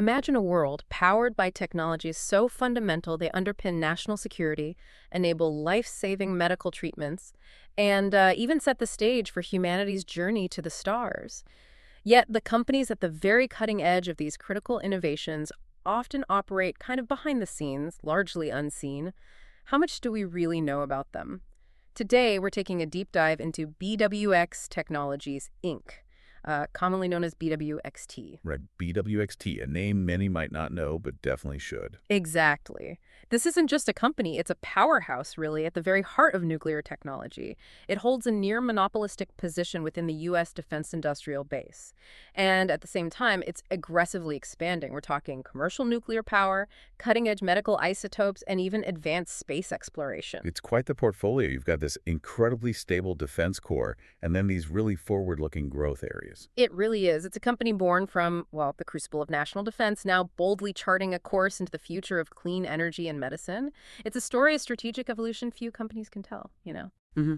Imagine a world powered by technologies so fundamental they underpin national security, enable life-saving medical treatments, and even set the stage for humanity's journey to the stars. Yet the companies at the very cutting edge of these critical innovations often operate kind of behind the scenes, largely unseen. How much do we really know about them? Today, we're taking a deep dive into BWX Technologies, Inc., commonly known as BWXT. Right, BWXT, a name many might not know, but definitely should. Exactly. This isn't just a company, it's a powerhouse, really, at the very heart of nuclear technology. It holds a near monopolistic position within the U.S. defense industrial base. And at the same time, it's aggressively expanding. We're talking commercial nuclear power, cutting-edge medical isotopes, and even advanced space exploration. It's quite the portfolio. You've got this incredibly stable defense core, and then these really forward-looking growth areas. It really is. It's a company born from, well, the crucible of national defense, now boldly charting a course into the future of clean energy and medicine. It's a story of strategic evolution few companies can tell, you know? hmm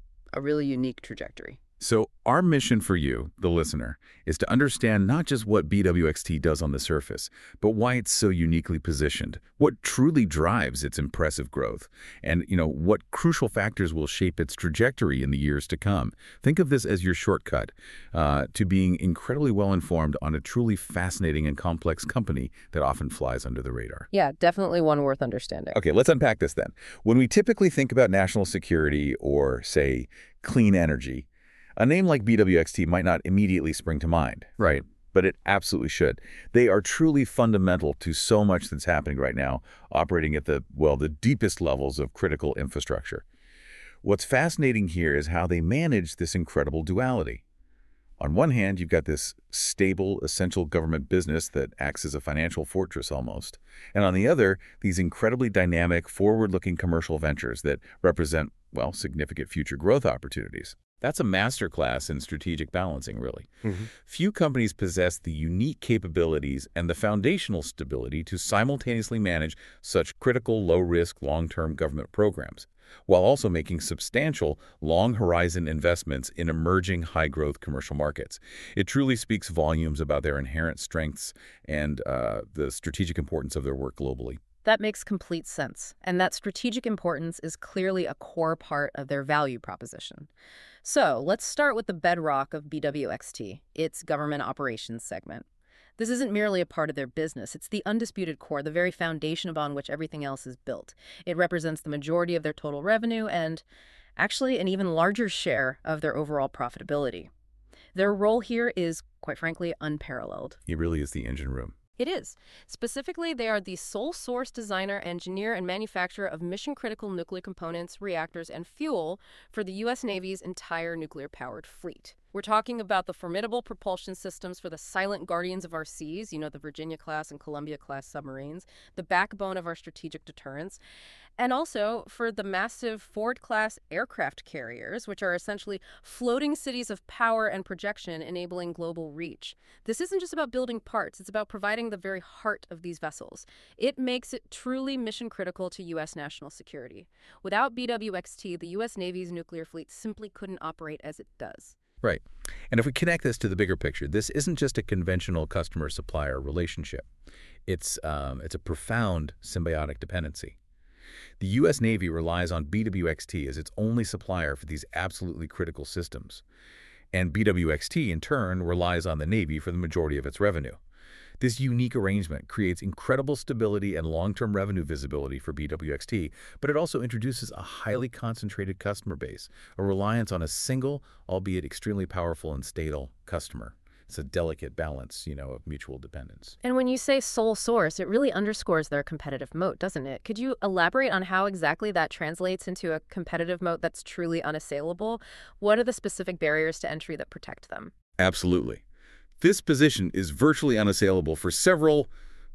A really unique trajectory. So our mission for you, the listener, is to understand not just what BWXT does on the surface, but why it's so uniquely positioned, what truly drives its impressive growth, and, what crucial factors will shape its trajectory in the years to come. Think of this as your shortcut to being incredibly well-informed on a truly fascinating and complex company that often flies under the radar. Yeah, definitely one worth understanding. Okay, let's unpack this then. When we typically think about national security or, say, clean energy, a name like BWXT might not immediately spring to mind, right? But it absolutely should. They are truly fundamental to so much that's happening right now, operating at the deepest levels of critical infrastructure. What's fascinating here is how they manage this incredible duality. On one hand, you've got this stable, essential government business that acts as a financial fortress almost. And on the other, these incredibly dynamic, forward-looking commercial ventures that represent, significant future growth opportunities. That's a masterclass in strategic balancing, really. Few companies possess the unique capabilities and the foundational stability to simultaneously manage such critical, low-risk, long-term government programs, while also making substantial, long-horizon investments in emerging, high-growth commercial markets. It truly speaks volumes about their inherent strengths and the strategic importance of their work globally. That makes complete sense, and that strategic importance is clearly a core part of their value proposition. So let's start with the bedrock of BWXT, its government operations segment. This isn't merely a part of their business, it's the undisputed core, the very foundation upon which everything else is built. It represents the majority of their total revenue and, actually, an even larger share of their overall profitability. Their role here is, quite frankly, unparalleled. It really is the engine room. It is. Specifically, they are the sole source designer, engineer, and manufacturer of mission-critical nuclear components, reactors, and fuel for the U.S. Navy's entire nuclear-powered fleet. We're talking about the formidable propulsion systems for the silent guardians of our seas, the Virginia-class and Columbia-class submarines, the backbone of our strategic deterrence, and also for the massive Ford-class aircraft carriers, which are essentially floating cities of power and projection enabling global reach. This isn't just about building parts, it's about providing the very heart of these vessels. It makes it truly mission-critical to U.S. national security. Without BWXT, the U.S. Navy's nuclear fleet simply couldn't operate as it does. Right. And if we connect this to the bigger picture, this isn't just a conventional customer-supplier relationship. It's a profound symbiotic dependency. The U.S. Navy relies on BWXT as its only supplier for these absolutely critical systems. And BWXT, in turn, relies on the Navy for the majority of its revenue. This unique arrangement creates incredible stability and long-term revenue visibility for BWXT, but it also introduces a highly concentrated customer base, a reliance on a single, albeit extremely powerful and stable, customer. It's a delicate balance, of mutual dependence. And when you say sole source, it really underscores their competitive moat, doesn't it? Could you elaborate on how exactly that translates into a competitive moat that's truly unassailable? What are the specific barriers to entry that protect them? Absolutely. This position is virtually unassailable for several,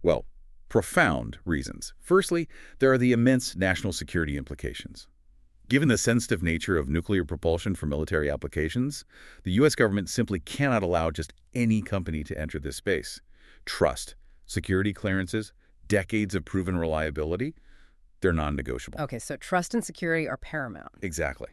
profound reasons. Firstly, there are the immense national security implications. Given the sensitive nature of nuclear propulsion for military applications, the U.S. government simply cannot allow just any company to enter this space. Trust, security clearances, decades of proven reliability, they're non-negotiable. Okay, so trust and security are paramount. Exactly.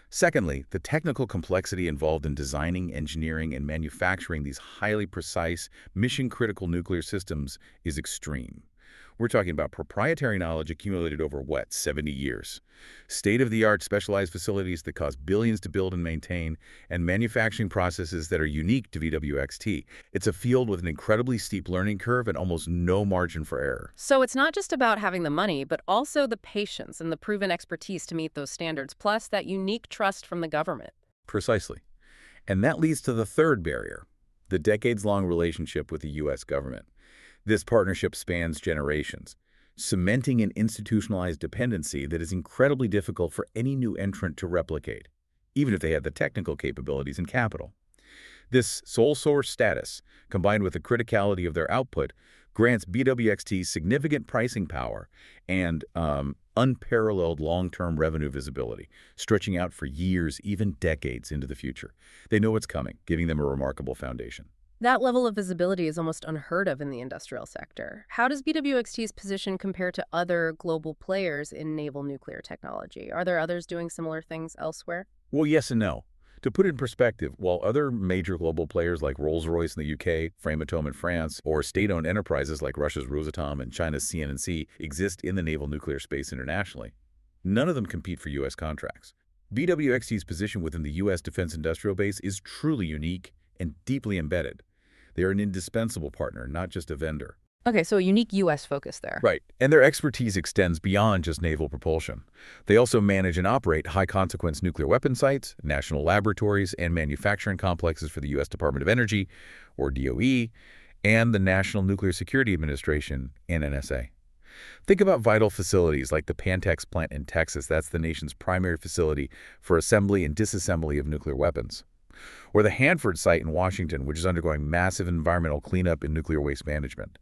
Secondly, the technical complexity involved in designing, engineering, and manufacturing these highly precise, mission-critical nuclear systems is extreme. We're talking about proprietary knowledge accumulated over, what, 70 years. State-of-the-art specialized facilities that cost billions to build and maintain, and manufacturing processes that are unique to VWXT. It's a field with an incredibly steep learning curve and almost no margin for error. So it's not just about having the money, but also the patience and the proven expertise to meet those standards, plus that unique trust from the government. Precisely. And that leads to the third barrier, the decades-long relationship with the U.S. government. This partnership spans generations, cementing an institutionalized dependency that is incredibly difficult for any new entrant to replicate, even if they had the technical capabilities and capital. This sole source status, combined with the criticality of their output, grants BWXT significant pricing power and unparalleled long-term revenue visibility, stretching out for years, even decades into the future. They know what's coming, giving them a remarkable foundation. That level of visibility is almost unheard of in the industrial sector. How does BWXT's position compare to other global players in naval nuclear technology? Are there others doing similar things elsewhere? Well, yes and no. To put it in perspective, while other major global players like Rolls-Royce in the UK, Framatome in France, or state-owned enterprises like Russia's Rosatom and China's CNNC exist in the naval nuclear space internationally, none of them compete for U.S. contracts. BWXT's position within the U.S. defense industrial base is truly unique and deeply embedded. They are an indispensable partner, not just a vendor. Okay, so a unique U.S. focus there. Right, and their expertise extends beyond just naval propulsion. They also manage and operate high-consequence nuclear weapon sites, national laboratories, and manufacturing complexes for the U.S. Department of Energy, or DOE, and the National Nuclear Security Administration, and NSA. Think about vital facilities like the Pantex plant in Texas. That's the nation's primary facility for assembly and disassembly of nuclear weapons. Or the Hanford site in Washington, which is undergoing massive environmental cleanup in nuclear waste management.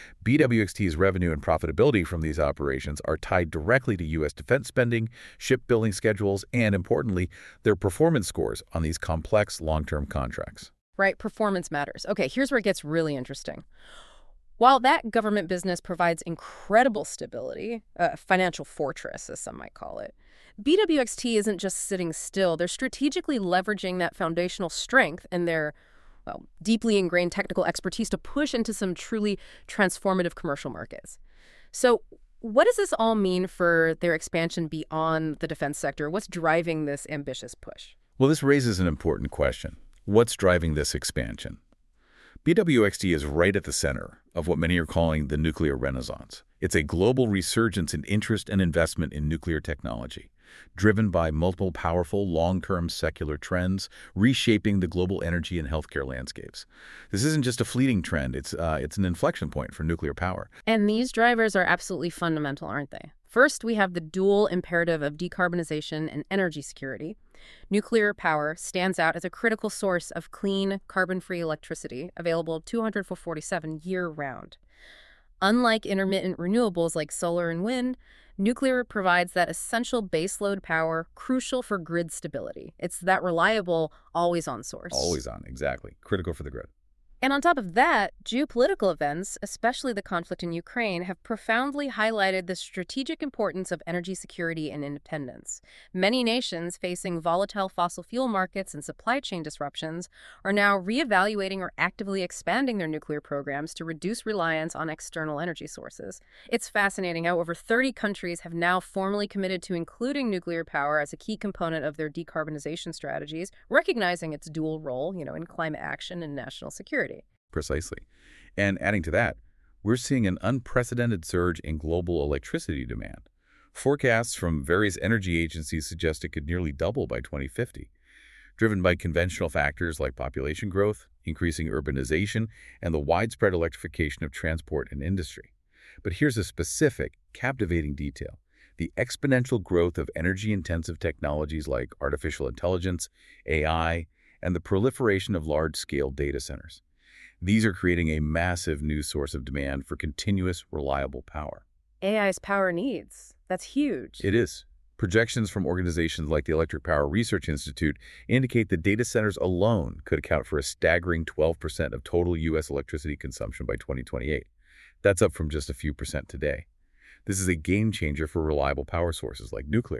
BWXT's revenue and profitability from these operations are tied directly to U.S. defense spending, shipbuilding schedules, and, importantly, their performance scores on these complex long-term contracts. Right, performance matters. Okay, here's where it gets really interesting. While that government business provides incredible stability, a financial fortress, as some might call it, BWXT isn't just sitting still. They're strategically leveraging that foundational strength and their, well, deeply ingrained technical expertise to push into some truly transformative commercial markets. So what does this all mean for their expansion beyond the defense sector? What's driving this ambitious push? Well, this raises an important question. What's driving this expansion? BWXT is right at the center of what many are calling the nuclear renaissance. It's a global resurgence in interest and investment in nuclear technology, driven by multiple powerful long-term secular trends reshaping the global energy and healthcare landscapes. This isn't just a fleeting trend, it's an inflection point for nuclear power. And these drivers are absolutely fundamental, aren't they? First, we have the dual imperative of decarbonization and energy security. Nuclear power stands out as a critical source of clean, carbon-free electricity available 247 year-round. Unlike intermittent renewables like solar and wind, nuclear provides that essential baseload power crucial for grid stability. It's that reliable, always-on source. Always on, exactly. Critical for the grid. And on top of that, geopolitical events, especially the conflict in Ukraine, have profoundly highlighted the strategic importance of energy security and independence. Many nations facing volatile fossil fuel markets and supply chain disruptions are now reevaluating or actively expanding their nuclear programs to reduce reliance on external energy sources. It's fascinating how over 30 countries have now formally committed to including nuclear power as a key component of their decarbonization strategies, recognizing its dual role, in climate action and national security. Precisely. And adding to that, we're seeing an unprecedented surge in global electricity demand. Forecasts from various energy agencies suggest it could nearly double by 2050, driven by conventional factors like population growth, increasing urbanization, and the widespread electrification of transport and industry. But here's a specific, captivating detail. The exponential growth of energy-intensive technologies like artificial intelligence, AI, and the proliferation of large-scale data centers. These are creating a massive new source of demand for continuous, reliable power. AI's power needs. That's huge. It is. Projections from organizations like the Electric Power Research Institute indicate that data centers alone could account for a staggering 12% of total U.S. electricity consumption by 2028. That's up from just a few percent today. This is a game changer for reliable power sources like nuclear,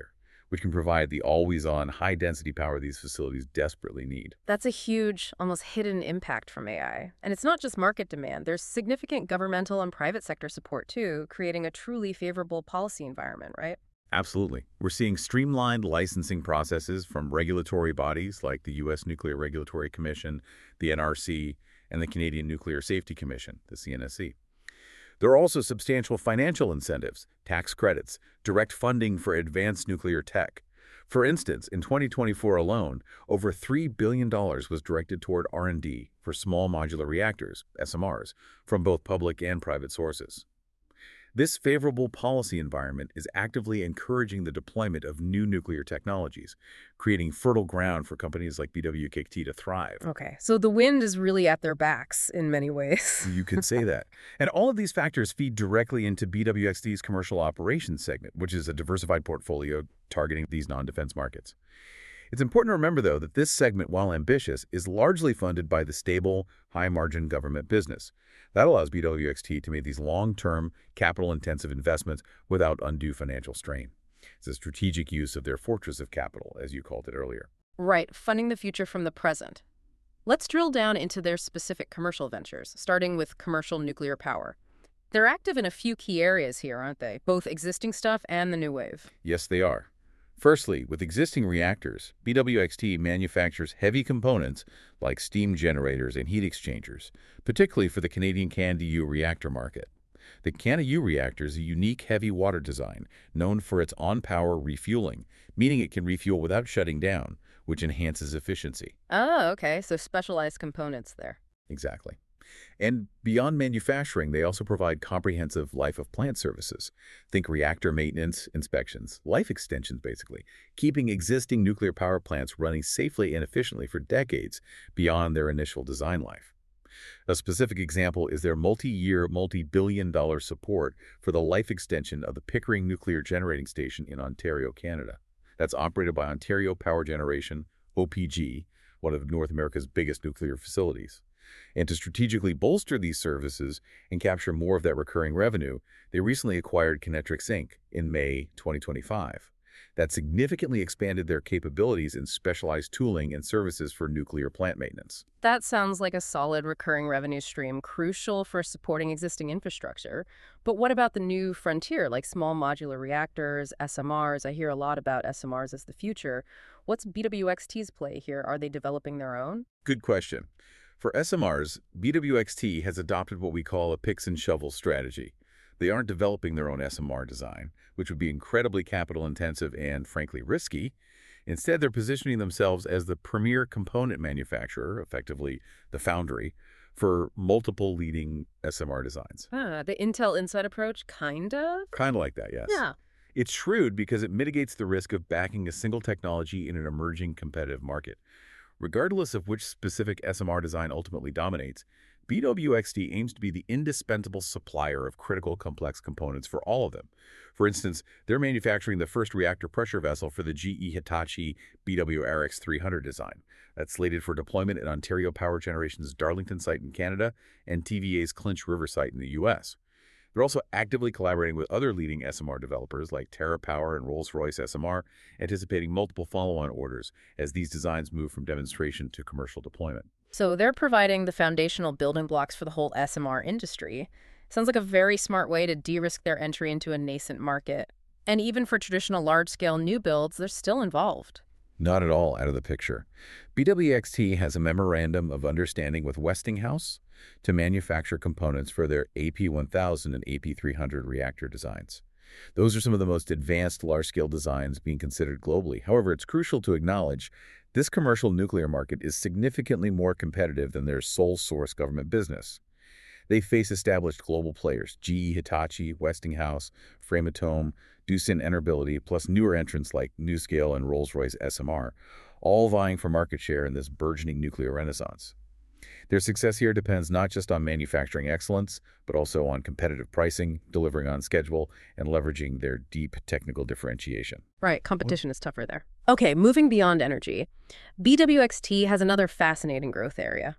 which can provide the always-on, high-density power these facilities desperately need. That's a huge, almost hidden impact from AI. And it's not just market demand. There's significant governmental and private sector support, too, creating a truly favorable policy environment, right? Absolutely. We're seeing streamlined licensing processes from regulatory bodies like the U.S. Nuclear Regulatory Commission, the NRC, and the Canadian Nuclear Safety Commission, the CNSC. There are also substantial financial incentives, tax credits, direct funding for advanced nuclear tech. For instance, in 2024 alone, over $3 billion was directed toward R&D for small modular reactors, SMRs, from both public and private sources. This favorable policy environment is actively encouraging the deployment of new nuclear technologies, creating fertile ground for companies like BWXT to thrive. Okay, so the wind is really at their backs in many ways. You could say that. And all of these factors feed directly into BWXT's commercial operations segment, which is a diversified portfolio targeting these non-defense markets. It's important to remember, though, that this segment, while ambitious, is largely funded by the stable, high-margin government business. That allows BWXT to make these long-term, capital-intensive investments without undue financial strain. It's a strategic use of their fortress of capital, as you called it earlier. Right, funding the future from the present. Let's drill down into their specific commercial ventures, starting with commercial nuclear power. They're active in a few key areas here, aren't they? Both existing stuff and the new wave. Yes, they are. Firstly, with existing reactors, BWXT manufactures heavy components like steam generators and heat exchangers, particularly for the Canadian CANDU reactor market. The CANDU reactor is a unique heavy water design known for its on-power refueling, meaning it can refuel without shutting down, which enhances efficiency. Oh, okay, so specialized components there. Exactly. And beyond manufacturing, they also provide comprehensive life-of-plant services. Think reactor maintenance, inspections, life extensions, basically, keeping existing nuclear power plants running safely and efficiently for decades beyond their initial design life. A specific example is their multi-year, multi-billion-dollar support for the life extension of the Pickering Nuclear Generating Station in Ontario, Canada. That's operated by Ontario Power Generation, OPG, one of North America's biggest nuclear facilities. And to strategically bolster these services and capture more of that recurring revenue, they recently acquired Kinectrics Inc. in May 2025. That significantly expanded their capabilities in specialized tooling and services for nuclear plant maintenance. That sounds like a solid recurring revenue stream, crucial for supporting existing infrastructure. But what about the new frontier, like small modular reactors, SMRs? I hear a lot about SMRs as the future. What's BWXT's play here? Are they developing their own? Good question. For SMRs, BWXT has adopted what we call a picks and shovels strategy. They aren't developing their own SMR design, which would be incredibly capital-intensive and, frankly, risky. Instead, they're positioning themselves as the premier component manufacturer, effectively the foundry, for multiple leading SMR designs. The Intel Inside approach, kind of? Kind of like that, yes. Yeah. It's shrewd because it mitigates the risk of backing a single technology in an emerging competitive market. Regardless of which specific SMR design ultimately dominates, BWXT aims to be the indispensable supplier of critical complex components for all of them. For instance, they're manufacturing the first reactor pressure vessel for the GE Hitachi BWRX-300 design. That's slated for deployment at Ontario Power Generation's Darlington site in Canada and TVA's Clinch River site in the U.S. They're also actively collaborating with other leading SMR developers like TerraPower and Rolls-Royce SMR, anticipating multiple follow-on orders as these designs move from demonstration to commercial deployment. So they're providing the foundational building blocks for the whole SMR industry. Sounds like a very smart way to de-risk their entry into a nascent market. And even for traditional large-scale new builds, they're still involved. Not at all out of the picture. BWXT has a memorandum of understanding with Westinghouse to manufacture components for their AP1000 and AP300 reactor designs. Those are some of the most advanced large-scale designs being considered globally. However, it's crucial to acknowledge this commercial nuclear market is significantly more competitive than their sole-source government business. They face established global players, GE Hitachi, Westinghouse, Framatome, Doosan Enerbility, plus newer entrants like NuScale and Rolls-Royce SMR, all vying for market share in this burgeoning nuclear renaissance. Their success here depends not just on manufacturing excellence, but also on competitive pricing, delivering on schedule, and leveraging their deep technical differentiation. Right, competition is tougher there. Okay, moving beyond energy, BWXT has another fascinating growth area,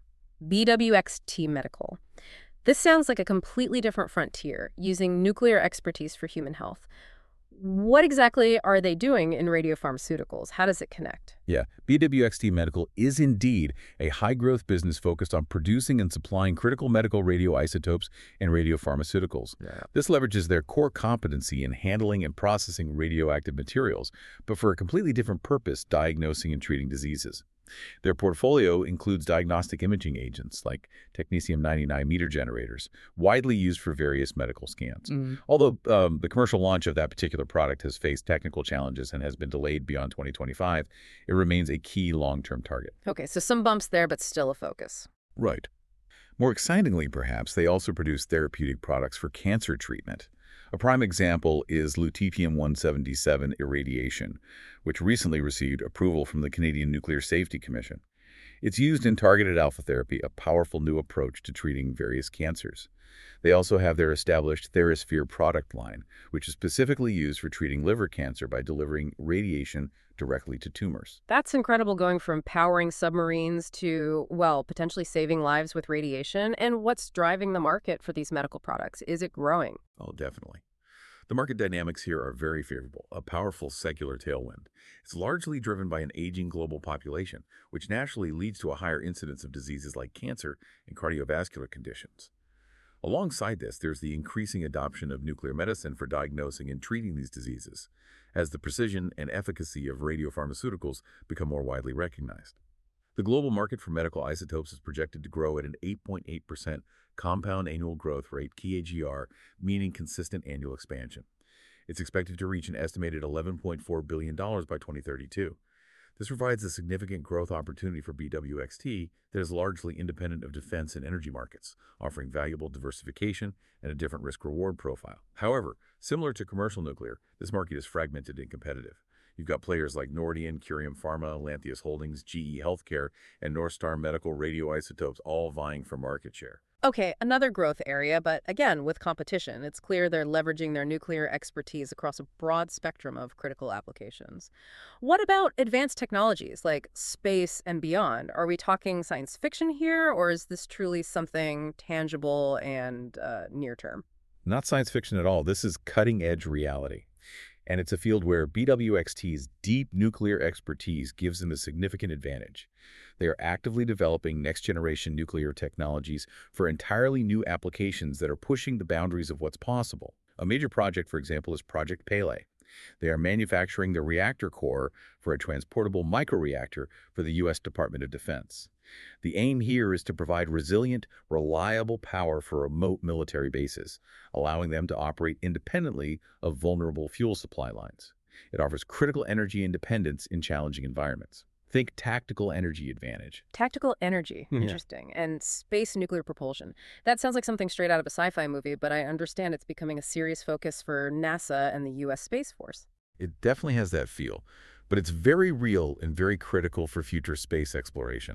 BWXT Medical. This sounds like a completely different frontier, using nuclear expertise for human health. What exactly are they doing in radiopharmaceuticals? How does it connect? Yeah, BWXT Medical is indeed a high-growth business focused on producing and supplying critical medical radioisotopes and radiopharmaceuticals. Yeah. This leverages their core competency in handling and processing radioactive materials, but for a completely different purpose, diagnosing and treating diseases. Their portfolio includes diagnostic imaging agents like technetium-99 meter generators, widely used for various medical scans. Although the commercial launch of that particular product has faced technical challenges and has been delayed beyond 2025, it remains a key long-term target. Okay, so some bumps there, but still a focus. Right. More excitingly, perhaps, they also produce therapeutic products for cancer treatment. A prime example is lutetium-177 irradiation, which recently received approval from the Canadian Nuclear Safety Commission. It's used in targeted alpha therapy, a powerful new approach to treating various cancers. They also have their established TheraSphere product line, which is specifically used for treating liver cancer by delivering radiation directly to tumors. That's incredible, going from powering submarines to, well, potentially saving lives with radiation. And what's driving the market for these medical products? Is it growing? Oh, definitely. The market dynamics here are very favorable, a powerful secular tailwind. It's largely driven by an aging global population, which naturally leads to a higher incidence of diseases like cancer and cardiovascular conditions. Alongside this, there's the increasing adoption of nuclear medicine for diagnosing and treating these diseases, as the precision and efficacy of radiopharmaceuticals become more widely recognized. The global market for medical isotopes is projected to grow at an 8.8% compound annual growth rate, CAGR, meaning consistent annual expansion. It's expected to reach an estimated $11.4 billion by 2032. This provides a significant growth opportunity for BWXT that is largely independent of defense and energy markets, offering valuable diversification and a different risk-reward profile. However, similar to commercial nuclear, this market is fragmented and competitive. You've got players like Nordion, Curium Pharma, Lantheus Holdings, GE Healthcare, and Northstar Medical radioisotopes all vying for market share. Okay, another growth area, but again, with competition. It's clear they're leveraging their nuclear expertise across a broad spectrum of critical applications. What about advanced technologies like space and beyond? Are we talking science fiction here, or is this truly something tangible and near term? Not science fiction at all. This is cutting-edge reality. And it's a field where BWXT's deep nuclear expertise gives them a significant advantage. They are actively developing next-generation nuclear technologies for entirely new applications that are pushing the boundaries of what's possible. A major project, for example, is Project Pele. They are manufacturing the reactor core for a transportable microreactor for the U.S. Department of Defense. The aim here is to provide resilient, reliable power for remote military bases, allowing them to operate independently of vulnerable fuel supply lines. It offers critical energy independence in challenging environments. Think tactical energy advantage. Tactical energy. Yeah. Interesting. And space nuclear propulsion. That sounds like something straight out of a sci-fi movie, but I understand it's becoming a serious focus for NASA and the U.S. Space Force. It definitely has that feel, but it's very real and very critical for future space exploration.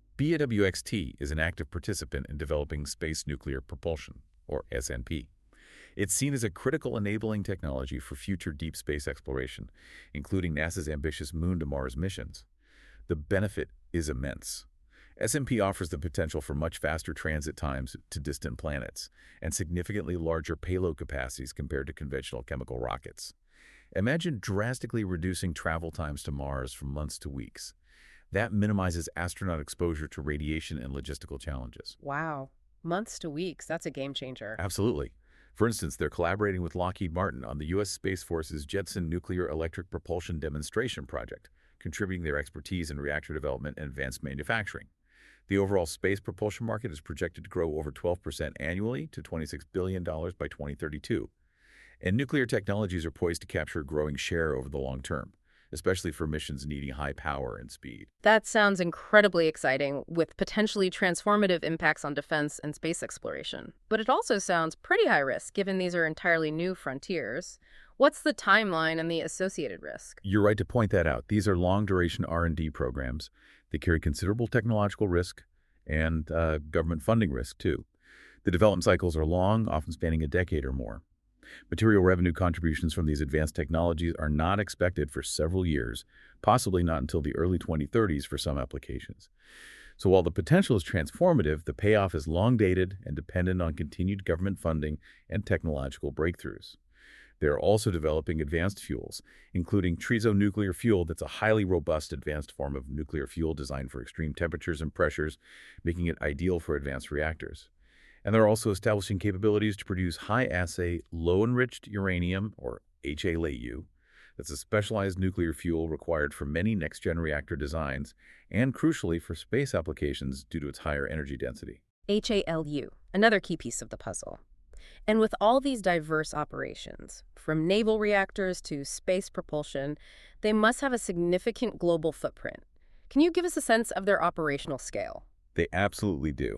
BWXT is an active participant in developing space nuclear propulsion, or SNP. It's seen as a critical enabling technology for future deep space exploration, including NASA's ambitious Moon-to-Mars missions. The benefit is immense. SNP offers the potential for much faster transit times to distant planets and significantly larger payload capacities compared to conventional chemical rockets. Imagine drastically reducing travel times to Mars from months to weeks. That minimizes astronaut exposure to radiation and logistical challenges. Wow. Months to weeks. That's a game changer. Absolutely. For instance, they're collaborating with Lockheed Martin on the U.S. Space Force's JETSON Nuclear Electric Propulsion Demonstration Project, contributing their expertise in reactor development and advanced manufacturing. The overall space propulsion market is projected to grow over 12% annually to $26 billion by 2032. And nuclear technologies are poised to capture a growing share over the long term, especially for missions needing high power and speed. That sounds incredibly exciting, with potentially transformative impacts on defense and space exploration. But it also sounds pretty high risk, given these are entirely new frontiers. What's the timeline and the associated risk? You're right to point that out. These are long-duration R&D programs. They carry considerable technological risk and government funding risk, too. The development cycles are long, often spanning a decade or more. Material revenue contributions from these advanced technologies are not expected for several years, possibly not until the early 2030s for some applications. So while the potential is transformative, the payoff is long-dated and dependent on continued government funding and technological breakthroughs. They're also developing advanced fuels, including trisonuclear fuel that's a highly robust advanced form of nuclear fuel designed for extreme temperatures and pressures, making it ideal for advanced reactors. And they're also establishing capabilities to produce high-assay, low-enriched uranium, or HALEU. That's a specialized nuclear fuel required for many next-gen reactor designs and, crucially, for space applications due to its higher energy density. HALU, another key piece of the puzzle. And with all these diverse operations, from naval reactors to space propulsion, they must have a significant global footprint. Can you give us a sense of their operational scale? They absolutely do.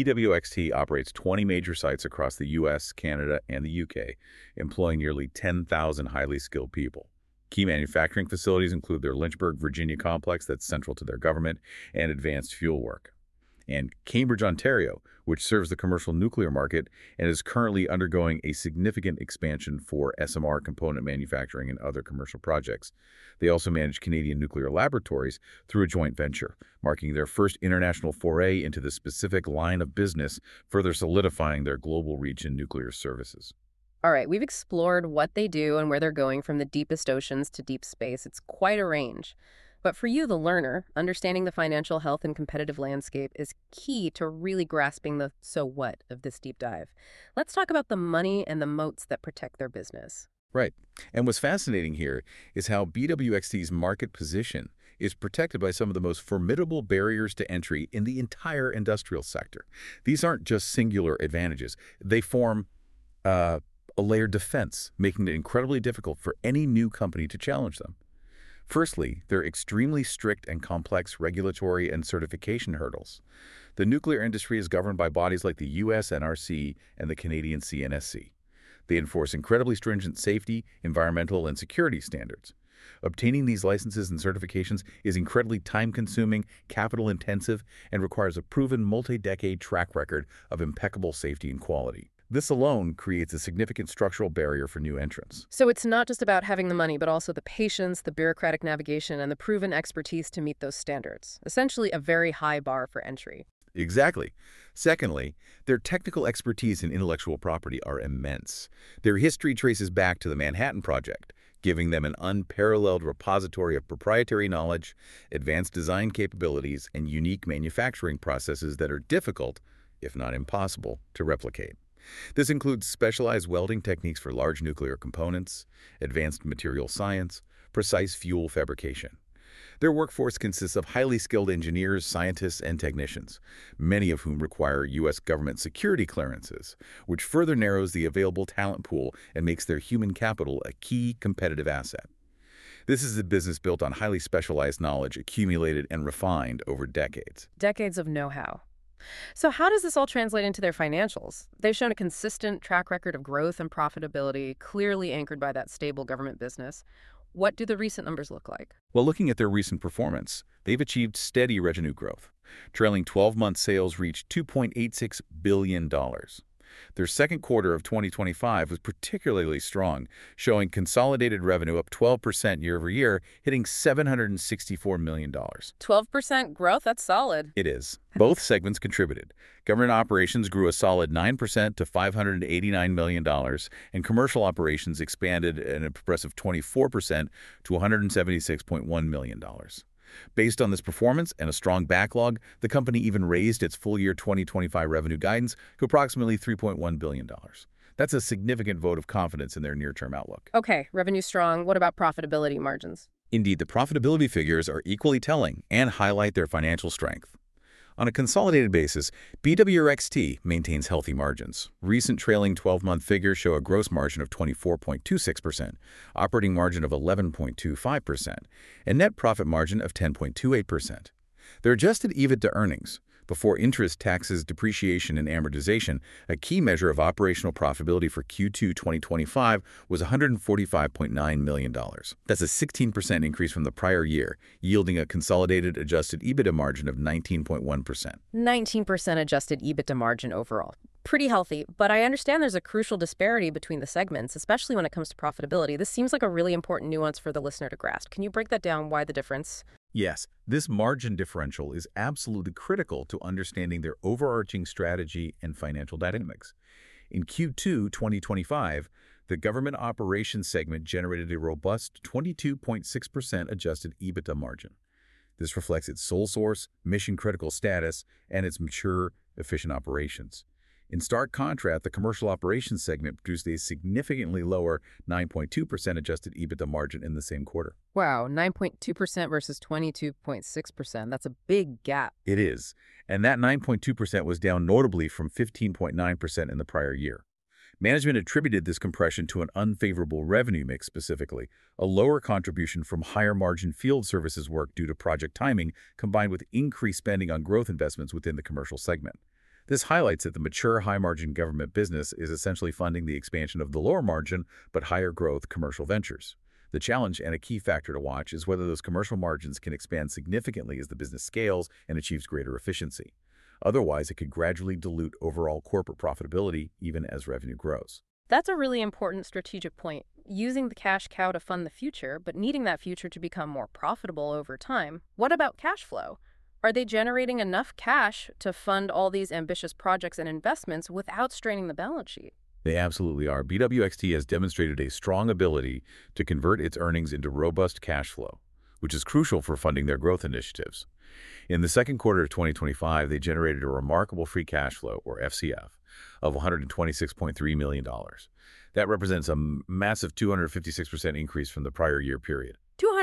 BWXT operates 20 major sites across the U.S., Canada, and the U.K., employing nearly 10,000 highly skilled people. Key manufacturing facilities include their Lynchburg, Virginia complex that's central to their government and advanced fuel work, and Cambridge, Ontario, which serves the commercial nuclear market and is currently undergoing a significant expansion for SMR component manufacturing and other commercial projects. They also manage Canadian Nuclear Laboratories through a joint venture, marking their first international foray into the specific line of business, further solidifying their global reach in nuclear services. All right, we've explored what they do and where they're going from the deepest oceans to deep space. It's quite a range. But for you, the learner, understanding the financial health and competitive landscape is key to really grasping the so what of this deep dive. Let's talk about the money and the moats that protect their business. Right. And what's fascinating here is how BWXT's market position is protected by some of the most formidable barriers to entry in the entire industrial sector. These aren't just singular advantages. They form a layered defense, making it incredibly difficult for any new company to challenge them. Firstly, there are extremely strict and complex regulatory and certification hurdles. The nuclear industry is governed by bodies like the U.S. NRC and the Canadian CNSC. They enforce incredibly stringent safety, environmental, and security standards. Obtaining these licenses and certifications is incredibly time-consuming, capital-intensive, and requires a proven multi-decade track record of impeccable safety and quality. This alone creates a significant structural barrier for new entrants. So it's not just about having the money, but also the patience, the bureaucratic navigation, and the proven expertise to meet those standards. Essentially, a very high bar for entry. Exactly. Secondly, their technical expertise and intellectual property are immense. Their history traces back to the Manhattan Project, giving them an unparalleled repository of proprietary knowledge, advanced design capabilities, and unique manufacturing processes that are difficult, if not impossible, to replicate. This includes specialized welding techniques for large nuclear components, advanced material science, precise fuel fabrication. Their workforce consists of highly skilled engineers, scientists, and technicians, many of whom require U.S. government security clearances, which further narrows the available talent pool and makes their human capital a key competitive asset. This is a business built on highly specialized knowledge accumulated and refined over decades. Decades of know-how. So how does this all translate into their financials? They've shown a consistent track record of growth and profitability, clearly anchored by that stable government business. What do the recent numbers look like? Well, looking at their recent performance, they've achieved steady revenue growth. Trailing 12-month sales reached $2.86 billion. Their second quarter of 2025 was particularly strong, showing consolidated revenue up 12% year-over-year, hitting $764 million. 12% growth? That's solid. It is. Both segments contributed. Government operations grew a solid 9% to $589 million, and commercial operations expanded an impressive 24% to $176.1 million. Based on this performance and a strong backlog, the company even raised its full-year 2025 revenue guidance to approximately $3.1 billion. That's a significant vote of confidence in their near-term outlook. Okay, revenue strong. What about profitability margins? Indeed, the profitability figures are equally telling and highlight their financial strength. On a consolidated basis, BWXT maintains healthy margins. Recent trailing 12-month figures show a gross margin of 24.26%, operating margin of 11.25%, and net profit margin of 10.28%. Their adjusted EBITDA earnings, before interest, taxes, depreciation, and amortization, a key measure of operational profitability for Q2 2025, was $145.9 million. That's a 16% increase from the prior year, yielding a consolidated adjusted EBITDA margin of 19.1%. 19% adjusted EBITDA margin overall. Pretty healthy, but I understand there's a crucial disparity between the segments, especially when it comes to profitability. This seems like a really important nuance for the listener to grasp. Can you break that down? Why the difference? Yes, this margin differential is absolutely critical to understanding their overarching strategy and financial dynamics. In Q2 2025, The government operations segment generated a robust 22.6% adjusted EBITDA margin. This reflects its sole source, mission-critical status, and its mature, efficient operations. In stark contrast, the commercial operations segment produced a significantly lower 9.2% adjusted EBITDA margin in the same quarter. Wow, 9.2% versus 22.6%. That's a big gap. It is, and that 9.2% was down notably from 15.9% in the prior year. Management attributed this compression to an unfavorable revenue mix specifically, a lower contribution from higher-margin field services work due to project timing combined with increased spending on growth investments within the commercial segment. This highlights that the mature, high-margin government business is essentially funding the expansion of the lower-margin but higher-growth commercial ventures. The challenge and a key factor to watch is whether those commercial margins can expand significantly as the business scales and achieves greater efficiency. Otherwise, it could gradually dilute overall corporate profitability even as revenue grows. That's a really important strategic point. Using the cash cow to fund the future, but needing that future to become more profitable over time. What about cash flow? Are they generating enough cash to fund all these ambitious projects and investments without straining the balance sheet? They absolutely are. BWXT has demonstrated a strong ability to convert its earnings into robust cash flow, which is crucial for funding their growth initiatives. In the second quarter of 2025, they generated a remarkable free cash flow, or FCF, of $126.3 million. That represents a massive 256% increase from the prior year period.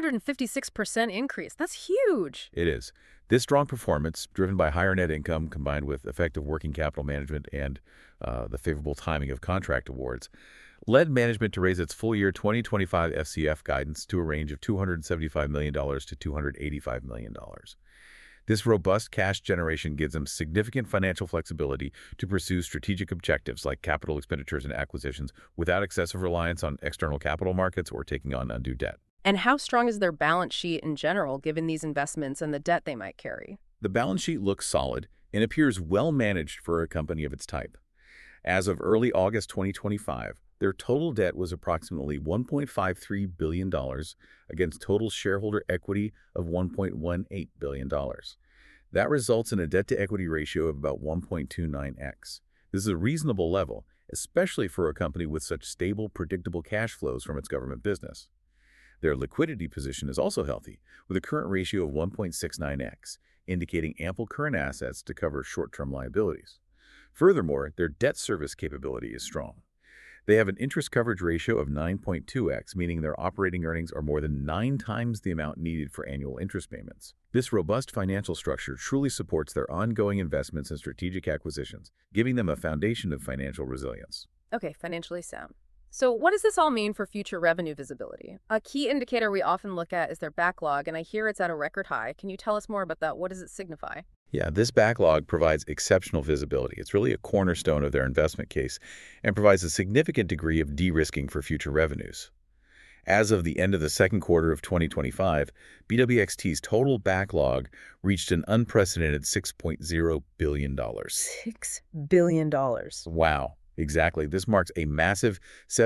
256% increase. That's huge. It is. This strong performance, driven by higher net income combined with effective working capital management and the favorable timing of contract awards, led management to raise its full-year 2025 FCF guidance to a range of $275 million to $285 million. This robust cash generation gives them significant financial flexibility to pursue strategic objectives like capital expenditures and acquisitions without excessive reliance on external capital markets or taking on undue debt. And how strong is their balance sheet in general, given these investments and the debt they might carry? The balance sheet looks solid and appears well managed for a company of its type. As of early August 2025, their total debt was approximately $1.53 billion against total shareholder equity of $1.18 billion. That results in a debt-to-equity ratio of about 1.29x. This is a reasonable level, especially for a company with such stable, predictable cash flows from its government business. Their liquidity position is also healthy, with a current ratio of 1.69x, indicating ample current assets to cover short-term liabilities. Furthermore, their debt service capability is strong. They have an interest coverage ratio of 9.2x, meaning their operating earnings are more than 9 times the amount needed for annual interest payments. This robust financial structure truly supports their ongoing investments and strategic acquisitions, giving them a foundation of financial resilience. Okay, financially sound. So what does this all mean for future revenue visibility? A key indicator we often look at is their backlog, and I hear it's at a record high. Can you tell us more about that? What does it signify? Yeah, this backlog provides exceptional visibility. It's really a cornerstone of their investment case and provides a significant degree of de-risking for future revenues. As of the end of the second quarter of 2025, BWXT's total backlog reached an unprecedented $6.0 billion. $6 billion. Wow. Exactly. This marks a massive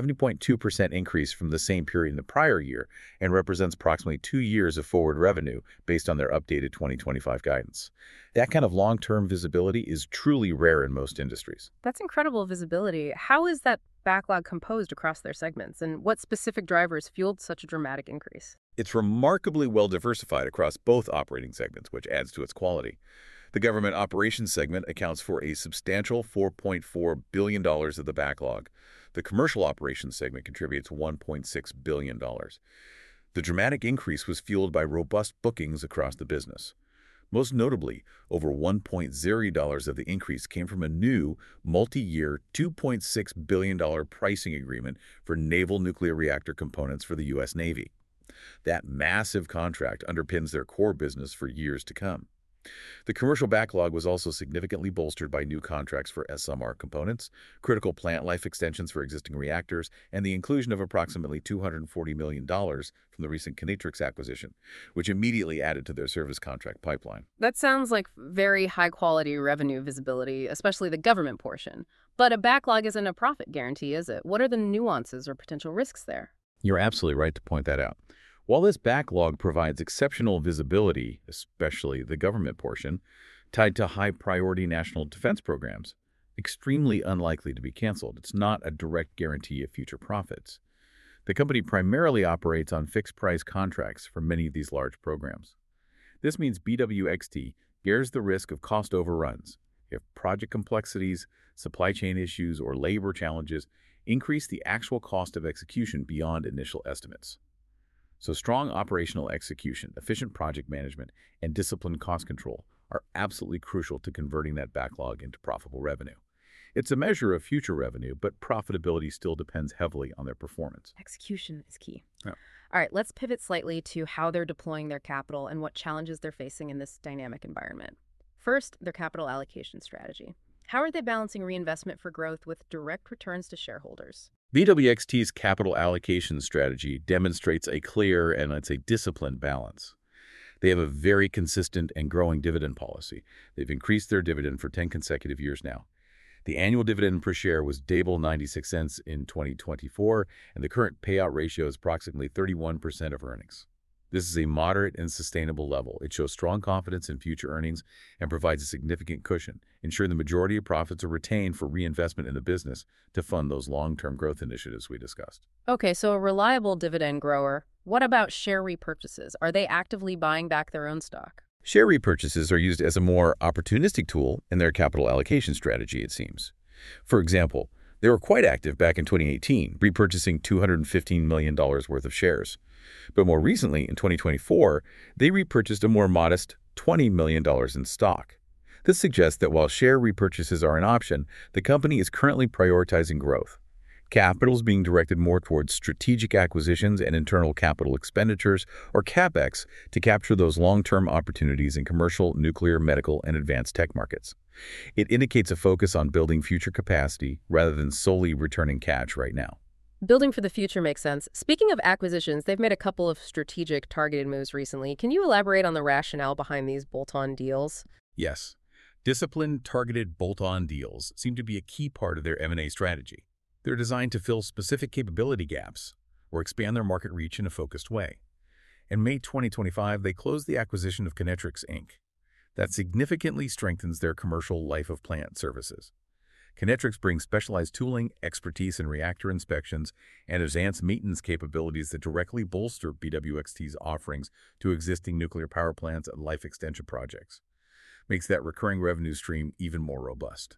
70.2% increase from the same period in the prior year and represents approximately 2 years of forward revenue based on their updated 2025 guidance. That kind of long-term visibility is truly rare in most industries. That's incredible visibility. How is that backlog composed across their segments, and what specific drivers fueled such a dramatic increase? It's remarkably well diversified across both operating segments, which adds to its quality. The government operations segment accounts for a substantial $4.4 billion of the backlog. The commercial operations segment contributes $1.6 billion. The dramatic increase was fueled by robust bookings across the business. Most notably, over $1.0 of the increase came from a new, multi-year $2.6 billion pricing agreement for naval nuclear reactor components for the U.S. Navy. That massive contract underpins their core business for years to come. The commercial backlog was also significantly bolstered by new contracts for SMR components, critical plant life extensions for existing reactors, and the inclusion of approximately $240 million from the recent Kinectrics acquisition, which immediately added to their service contract pipeline. That sounds like very high-quality revenue visibility, especially the government portion. But a backlog isn't a profit guarantee, is it? What are the nuances or potential risks there? You're absolutely right to point that out. While this backlog provides exceptional visibility, especially the government portion, tied to high-priority national defense programs, extremely unlikely to be canceled. It's not a direct guarantee of future profits. The company primarily operates on fixed-price contracts for many of these large programs. This means BWXT bears the risk of cost overruns if project complexities, supply chain issues, or labor challenges increase the actual cost of execution beyond initial estimates. So strong operational execution, efficient project management, and disciplined cost control are absolutely crucial to converting that backlog into profitable revenue. It's a measure of future revenue, but profitability still depends heavily on their performance. Execution is key. Yeah. All right, let's pivot slightly to how they're deploying their capital and what challenges they're facing in this dynamic environment. First, their capital allocation strategy. How are they balancing reinvestment for growth with direct returns to shareholders? BWXT's capital allocation strategy demonstrates a clear and, let's say, disciplined balance. They have a very consistent and growing dividend policy. They've increased their dividend for 10 consecutive years now. The annual dividend per share was stable 96 cents in 2024, and the current payout ratio is approximately 31% of earnings. This is a moderate and sustainable level. It shows strong confidence in future earnings and provides a significant cushion, ensuring the majority of profits are retained for reinvestment in the business to fund those long-term growth initiatives we discussed. Okay, so a reliable dividend grower. What about share repurchases? Are they actively buying back their own stock? Share repurchases are used as a more opportunistic tool in their capital allocation strategy, it seems. For example, they were quite active back in 2018, repurchasing $215 million worth of shares. But more recently, in 2024, they repurchased a more modest $20 million in stock. This suggests that while share repurchases are an option, the company is currently prioritizing growth. Capital is being directed more towards strategic acquisitions and internal capital expenditures, or CapEx, to capture those long-term opportunities in commercial, nuclear, medical, and advanced tech markets. It indicates a focus on building future capacity rather than solely returning cash right now. Building for the future makes sense. Speaking of acquisitions, they've made a couple of strategic targeted moves recently. Can you elaborate on the rationale behind these bolt-on deals? Yes. Disciplined, targeted bolt-on deals seem to be a key part of their M&A strategy. They're designed to fill specific capability gaps or expand their market reach in a focused way. In May 2025, they closed the acquisition of Kinectrics, Inc. That significantly strengthens their commercial life-of-plant services. Kinectrics brings specialized tooling, expertise in reactor inspections, and advanced maintenance capabilities that directly bolster BWXT's offerings to existing nuclear power plants and life extension projects. Makes that recurring revenue stream even more robust.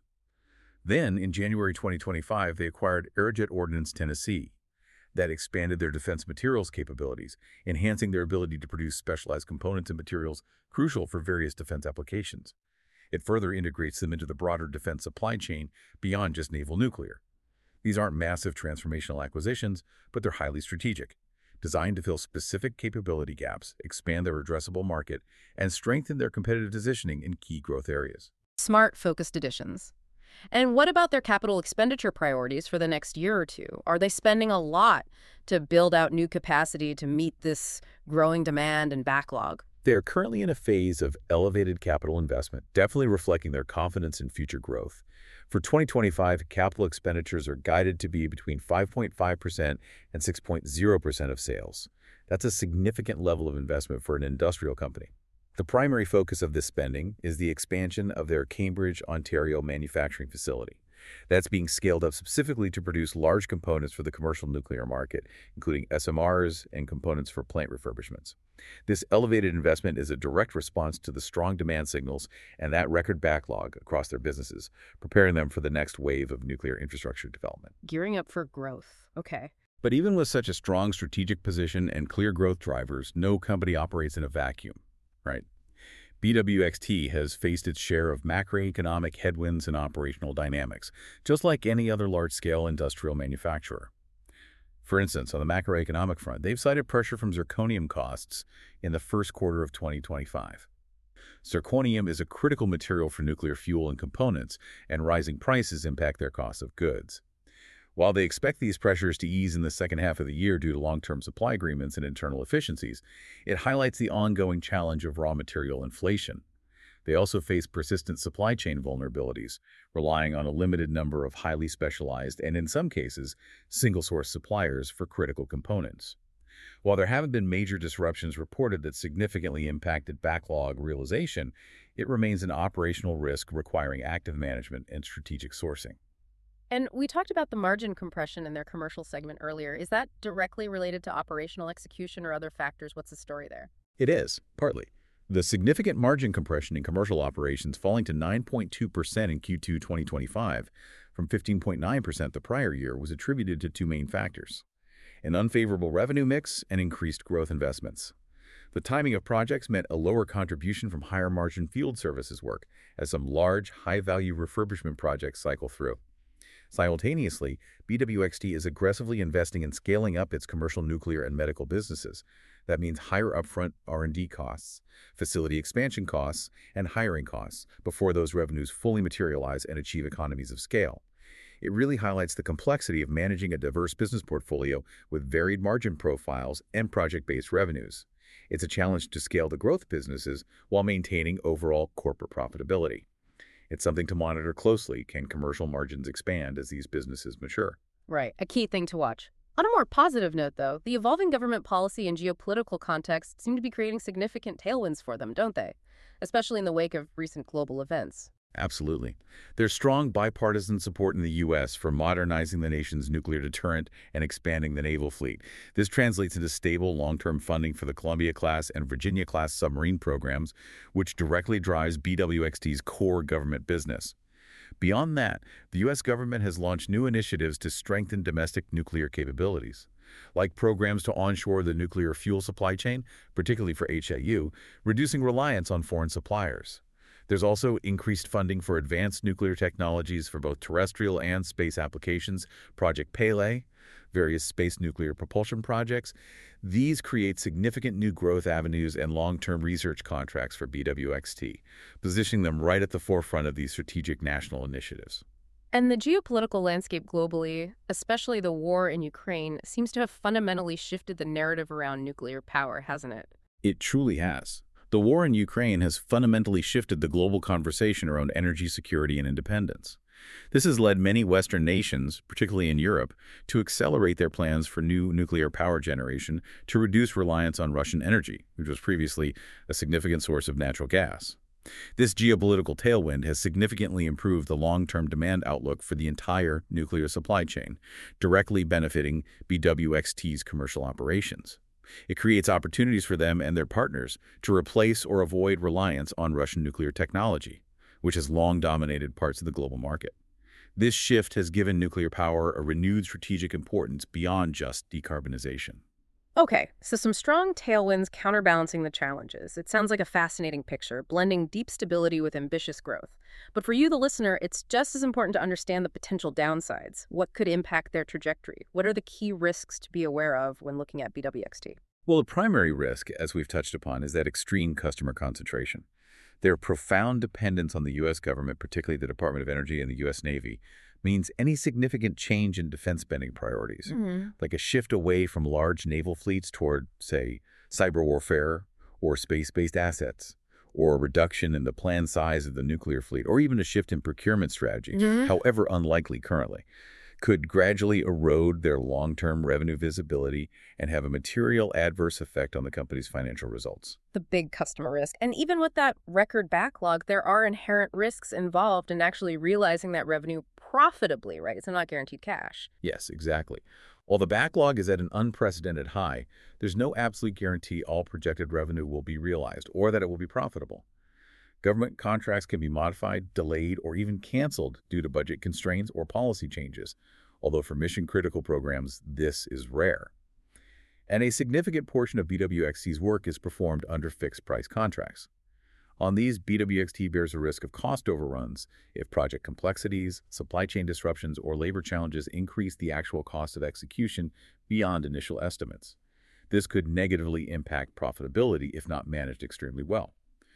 Then, in January 2025, they acquired Aerojet Ordnance Tennessee. That expanded their defense materials capabilities, enhancing their ability to produce specialized components and materials crucial for various defense applications. It further integrates them into the broader defense supply chain beyond just naval nuclear. These aren't massive transformational acquisitions, but they're highly strategic, designed to fill specific capability gaps, expand their addressable market, and strengthen their competitive positioning in key growth areas. Smart, focused additions. And what about their capital expenditure priorities for the next year or two? Are they spending a lot to build out new capacity to meet this growing demand and backlog? They are currently in a phase of elevated capital investment, definitely reflecting their confidence in future growth. For 2025, capital expenditures are guided to be between 5.5% and 6.0% of sales. That's a significant level of investment for an industrial company. The primary focus of this spending is the expansion of their Cambridge, Ontario manufacturing facility. That's being scaled up specifically to produce large components for the commercial nuclear market, including SMRs and components for plant refurbishments. This elevated investment is a direct response to the strong demand signals and that record backlog across their businesses, preparing them for the next wave of nuclear infrastructure development. Gearing up for growth. Okay. But even with such a strong strategic position and clear growth drivers, no company operates in a vacuum, right? BWXT has faced its share of macroeconomic headwinds and operational dynamics, just like any other large-scale industrial manufacturer. For instance, on the macroeconomic front, they've cited pressure from zirconium costs in the first quarter of 2025. Zirconium is a critical material for nuclear fuel and components, and rising prices impact their cost of goods. While they expect these pressures to ease in the second half of the year due to long-term supply agreements and internal efficiencies, it highlights the ongoing challenge of raw material inflation. They also face persistent supply chain vulnerabilities, relying on a limited number of highly specialized and, in some cases, single-source suppliers for critical components. While there haven't been major disruptions reported that significantly impacted backlog realization, it remains an operational risk requiring active management and strategic sourcing. And we talked about the margin compression in their commercial segment earlier. Is that directly related to operational execution or other factors? What's the story there? It is, partly. The significant margin compression in commercial operations falling to 9.2% in Q2 2025 from 15.9% the prior year was attributed to two main factors: an unfavorable revenue mix and increased growth investments. The timing of projects meant a lower contribution from higher-margin field services work as some large, high-value refurbishment projects cycle through. Simultaneously, BWXT is aggressively investing in scaling up its commercial nuclear and medical businesses. That means higher upfront R&D costs, facility expansion costs, and hiring costs before those revenues fully materialize and achieve economies of scale. It really highlights the complexity of managing a diverse business portfolio with varied margin profiles and project-based revenues. It's a challenge to scale the growth businesses while maintaining overall corporate profitability. It's something to monitor closely. Can commercial margins expand as these businesses mature? Right, a key thing to watch. On a more positive note, though, the evolving government policy and geopolitical context seem to be creating significant tailwinds for them, don't they? Especially in the wake of recent global events. Absolutely. There's strong bipartisan support in the U.S. for modernizing the nation's nuclear deterrent and expanding the naval fleet. This translates into stable, long-term funding for the Columbia-class and Virginia-class submarine programs, which directly drives BWXT's core government business. Beyond that, the U.S. government has launched new initiatives to strengthen domestic nuclear capabilities, like programs to onshore the nuclear fuel supply chain, particularly for HAU, reducing reliance on foreign suppliers. There's also increased funding for advanced nuclear technologies for both terrestrial and space applications, Project Pele, various space nuclear propulsion projects. These create significant new growth avenues and long-term research contracts for BWXT, positioning them right at the forefront of these strategic national initiatives. And the geopolitical landscape globally, especially the war in Ukraine, seems to have fundamentally shifted the narrative around nuclear power, hasn't it? It truly has. The war in Ukraine has fundamentally shifted the global conversation around energy security and independence. This has led many Western nations, particularly in Europe, to accelerate their plans for new nuclear power generation to reduce reliance on Russian energy, which was previously a significant source of natural gas. This geopolitical tailwind has significantly improved the long-term demand outlook for the entire nuclear supply chain, directly benefiting BWXT's commercial operations. It creates opportunities for them and their partners to replace or avoid reliance on Russian nuclear technology, which has long dominated parts of the global market. This shift has given nuclear power a renewed strategic importance beyond just decarbonization. Okay, so some strong tailwinds counterbalancing the challenges. It sounds like a fascinating picture, blending deep stability with ambitious growth. But for you, the listener, it's just as important to understand the potential downsides. What could impact their trajectory? What are the key risks to be aware of when looking at BWXT? Well, the primary risk, as we've touched upon, is that extreme customer concentration. Their profound dependence on the U.S. government, particularly the Department of Energy and the U.S. Navy, means any significant change in defense spending priorities, like a shift away from large naval fleets toward, say, cyber warfare or space-based assets, or a reduction in the planned size of the nuclear fleet, or even a shift in procurement strategy, however unlikely currently, could gradually erode their long-term revenue visibility and have a material adverse effect on the company's financial results. The big customer risk. And even with that record backlog, there are inherent risks involved in actually realizing that revenue profitably, right? It's not guaranteed cash. Yes, exactly. While the backlog is at an unprecedented high, there's no absolute guarantee all projected revenue will be realized or that it will be profitable. Government contracts can be modified, delayed, or even canceled due to budget constraints or policy changes, although for mission-critical programs, this is rare. And a significant portion of BWXT's work is performed under fixed-price contracts. On these, BWXT bears a risk of cost overruns if project complexities, supply chain disruptions, or labor challenges increase the actual cost of execution beyond initial estimates. This could negatively impact profitability if not managed extremely well.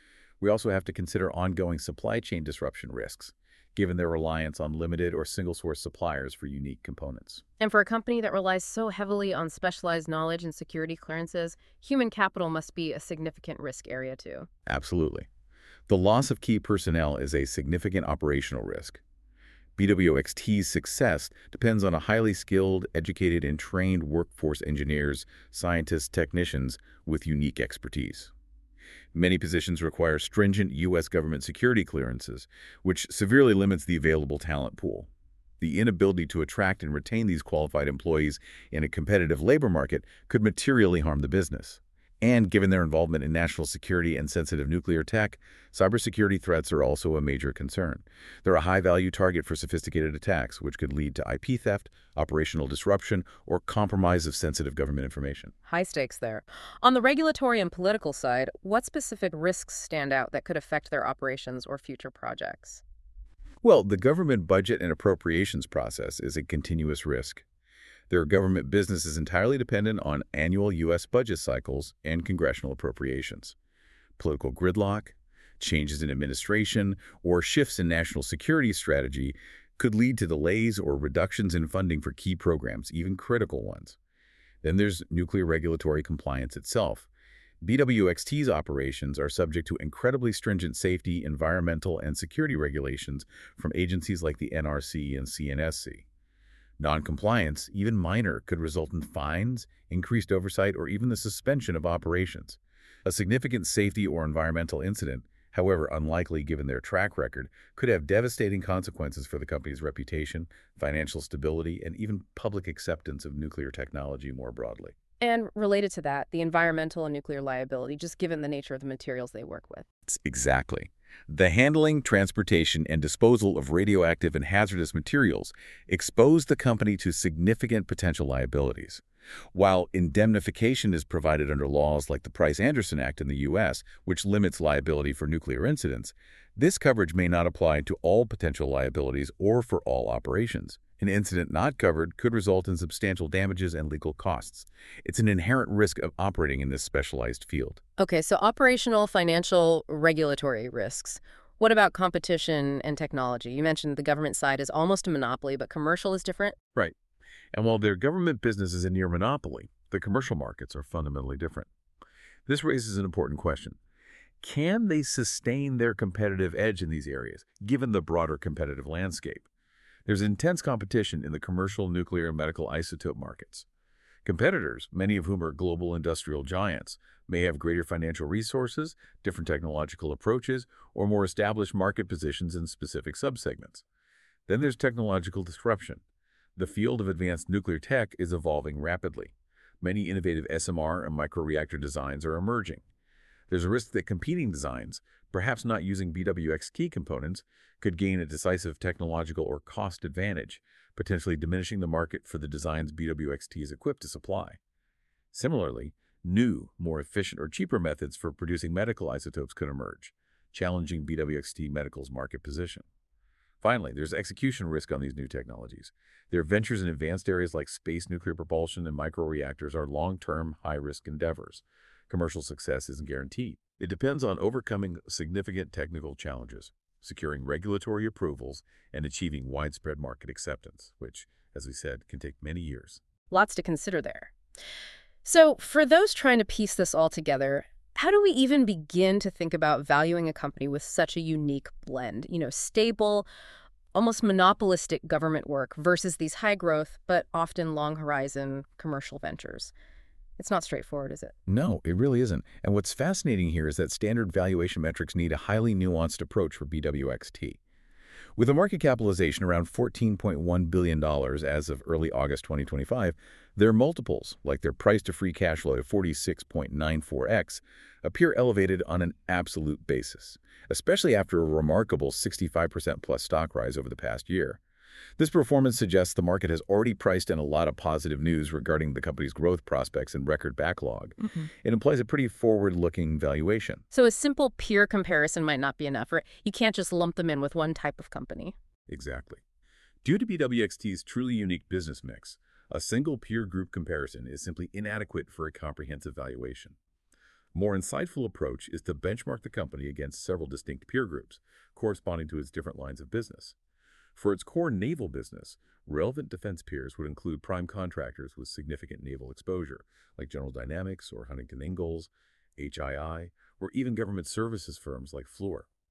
We also have to consider ongoing supply chain disruption risks, given their reliance on limited or single-source suppliers for unique components. And for a company that relies so heavily on specialized knowledge and security clearances, human capital must be a significant risk area too. Absolutely. The loss of key personnel is a significant operational risk. BWXT's success depends on a highly skilled, educated, and trained workforce engineers, scientists, technicians with unique expertise. Many positions require stringent U.S. government security clearances, which severely limits the available talent pool. The inability to attract and retain these qualified employees in a competitive labor market could materially harm the business. And given their involvement in national security and sensitive nuclear tech, cybersecurity threats are also a major concern. They're a high-value target for sophisticated attacks, which could lead to IP theft, operational disruption, or compromise of sensitive government information. High stakes there. On the regulatory and political side, what specific risks stand out that could affect their operations or future projects? Well, the government budget and appropriations process is a continuous risk. Their government business is entirely dependent on annual U.S. budget cycles and congressional appropriations. Political gridlock, changes in administration, or shifts in national security strategy could lead to delays or reductions in funding for key programs, even critical ones. Then there's nuclear regulatory compliance itself. BWXT's operations are subject to incredibly stringent safety, environmental, and security regulations from agencies like the NRC and CNSC. Non-compliance, even minor, could result in fines, increased oversight, or even the suspension of operations. A significant safety or environmental incident, however unlikely given their track record, could have devastating consequences for the company's reputation, financial stability, and even public acceptance of nuclear technology more broadly. And related to that, the environmental and nuclear liability, just given the nature of the materials they work with. Exactly. The handling, transportation, and disposal of radioactive and hazardous materials expose the company to significant potential liabilities. While indemnification is provided under laws like the Price-Anderson Act in the U.S., which limits liability for nuclear incidents, this coverage may not apply to all potential liabilities or for all operations. An incident not covered could result in substantial damages and legal costs. It's an inherent risk of operating in this specialized field. Okay, so operational, financial, regulatory risks. What about competition and technology? You mentioned the government side is almost a monopoly, but commercial is different. Right. And while their government business is a near monopoly, the commercial markets are fundamentally different. This raises an important question. Can they sustain their competitive edge in these areas, given the broader competitive landscape? There's intense competition in the commercial, nuclear, and medical isotope markets. Competitors, many of whom are global industrial giants, may have greater financial resources, different technological approaches, or more established market positions in specific subsegments. Then there's technological disruption. The field of advanced nuclear tech is evolving rapidly. Many innovative SMR and microreactor designs are emerging. There's a risk that competing designs, perhaps not using BWXT components, could gain a decisive technological or cost advantage, potentially diminishing the market for the designs BWXT is equipped to supply. Similarly, new, more efficient or cheaper methods for producing medical isotopes could emerge, challenging BWXT Medical's market position. Finally, there's execution risk on these new technologies. Their ventures in advanced areas like space nuclear propulsion and microreactors are long-term, high-risk endeavors. Commercial success isn't guaranteed. It depends on overcoming significant technical challenges, securing regulatory approvals, and achieving widespread market acceptance, which, as we said, can take many years. Lots to consider there. So for those trying to piece this all together, how do we even begin to think about valuing a company with such a unique blend? Stable, almost monopolistic government work versus these high-growth but often long-horizon commercial ventures. It's not straightforward, is it? No, it really isn't. And what's fascinating here is that standard valuation metrics need a highly nuanced approach for BWXT. With a market capitalization around $14.1 billion as of early August 2025, their multiples, like their price-to-free cash flow of 46.94x, appear elevated on an absolute basis, especially after a remarkable 65% plus stock rise over the past year. This performance suggests the market has already priced in a lot of positive news regarding the company's growth prospects and record backlog. It implies a pretty forward-looking valuation. So a simple peer comparison might not be enough, or you can't just lump them in with one type of company. Exactly. Due to BWXT's truly unique business mix, a single peer group comparison is simply inadequate for a comprehensive valuation. A more insightful approach is to benchmark the company against several distinct peer groups, corresponding to its different lines of business. For its core naval business, relevant defense peers would include prime contractors with significant naval exposure, like General Dynamics or Huntington Ingalls, HII, or even government services firms like Fluor.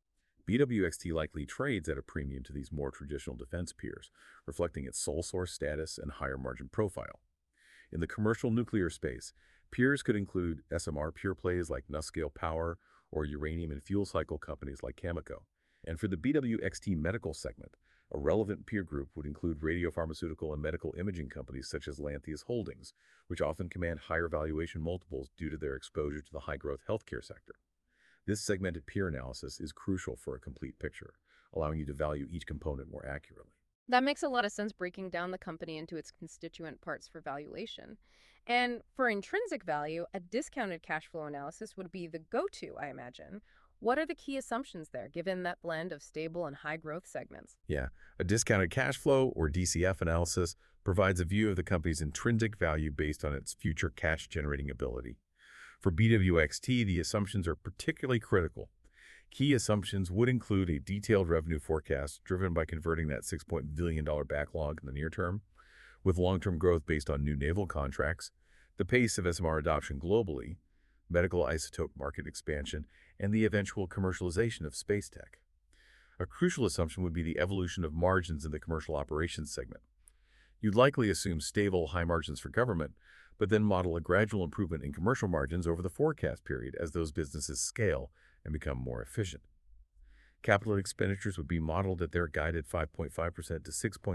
BWXT likely trades at a premium to these more traditional defense peers, reflecting its sole source status and higher margin profile. In the commercial nuclear space, peers could include SMR pure plays like NuScale Power or uranium and fuel cycle companies like Cameco. And for the BWXT medical segment, a relevant peer group would include radiopharmaceutical and medical imaging companies such as Lantheus Holdings, which often command higher valuation multiples due to their exposure to the high-growth healthcare sector. This segmented peer analysis is crucial for a complete picture, allowing you to value each component more accurately. That makes a lot of sense, breaking down the company into its constituent parts for valuation. And for intrinsic value, a discounted cash flow analysis would be the go-to, I imagine. What are the key assumptions there, given that blend of stable and high-growth segments? Yeah, a discounted cash flow, or DCF analysis, provides a view of the company's intrinsic value based on its future cash-generating ability. For BWXT, the assumptions are particularly critical. Key assumptions would include a detailed revenue forecast driven by converting that $6 billion backlog in the near term, with long-term growth based on new naval contracts, the pace of SMR adoption globally, medical isotope market expansion, and the eventual commercialization of space tech. A crucial assumption would be the evolution of margins in the commercial operations segment. You'd likely assume stable, high margins for government, but then model a gradual improvement in commercial margins over the forecast period as those businesses scale and become more efficient. Capital expenditures would be modeled at their guided 5.5% to